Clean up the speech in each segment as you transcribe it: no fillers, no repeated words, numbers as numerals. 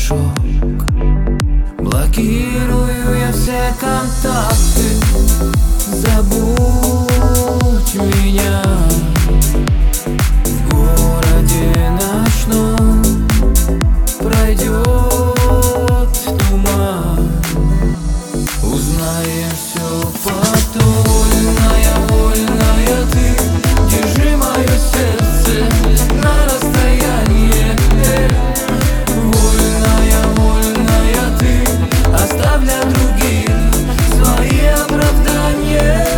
мешок. Блокирую я все контакты. Забудь меня. В городе ночном пройдет туман. Узнаешь все потом. Вольная ты, держи мое сердце на расстоянии. Вольная ты, оставь для других свои оправдания.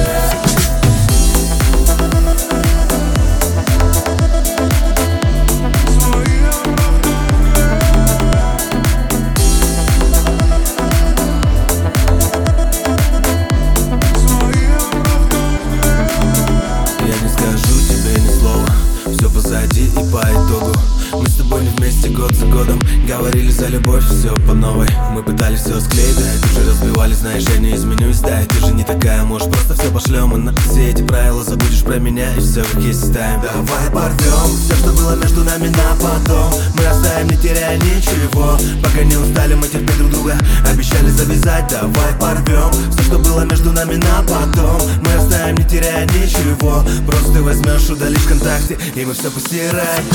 Позади и по итогу мы с тобой не вместе год за годом. Говорили за любовь, все по новой. Мы пытались все склеить, да, и тут же разбивали. Знаешь, я не изменюсь, да, и ты же не такая. Может, просто все пошлем, и на все эти правила забудешь про меня, и все как есть ставим. Давай порвем все, что было между нами на потом. Мы оставим, не теряя ничего. Пока не устали мы терпеть друг друга. Обещали завязать, давай порвем все, что было между нами на потом. Мы оставим, не теряя ничего. Просто ты возьмешь, удалишь ВКонтакте, и мы все постираем.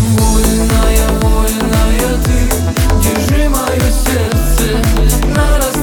Вольная ты, держи мое сердце на расстоянии.